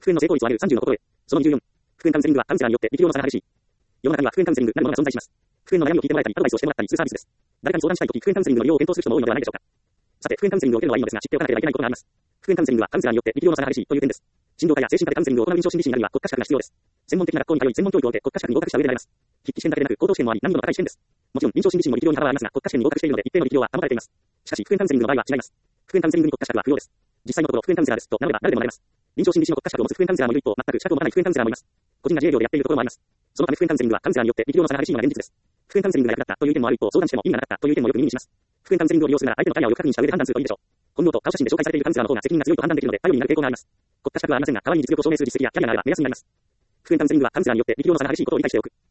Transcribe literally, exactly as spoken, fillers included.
復縁の成功率を上げるさんじゅうの心得。そのにじゅうよん。復縁カウンセリングはカウンセラーによって力量の差が激しい。世の中には復縁カウンセリングなるものが存在します。復縁の悩みを聞いてもらえたり、アドバイスをしてもらったりするサービスです。誰かに相談したいとき、復縁カウンセリングの利用を検討する人も多いのではないでしょうか。さて、復縁カウンセリングを受けるのはいいのですが、知っておかなければいけないことがあります。復縁カウンセリングはカウンセラーによって力量の差が激しいという点です。診療科や精神科でカウンセリングを行う臨床心理士になるには国家資格が必要です。専門的な学校に通い専門教育を受け国家資格に合格した上でなります。筆記試験だけでなく高等試験もあり難易度の高い試験です。もちろん臨床心理士にも力量に幅はありますが、国家試験に合格しているので一定の力量は保たれています。しかし、復縁カウンセリングの場合は違います。復縁カウンセリングに国家資格は不要です。実際のところ復縁カウンセラーですとなれば誰でもなれます。臨床心理士の国家資格を持つ復縁カウンセラーもいる一方、全く資格を持たない復縁カウンセラーもいます。個人が自営業でやっているところもあります。そのため復縁カウンセリングはカウンセラーによって力量の差が激しいのが現実です。復縁カウンセリングが役立ったという意見もある一方、相談しても意味がなかったという意見もよく耳にします。復縁カウンセリングを利用するなら相手のキャリアをよく確認した上で判断するといいでしょう。本業と顔写真で紹介されているカウンセラーの方が責任が強いと判断できるので頼りになる傾向があります。国家資格はありませんが、代わりに実力を証明する実績やキャリアがあれば目安になります。復縁カウンセリングはカウンセラーによって力量の差が激しいことを理解しておく。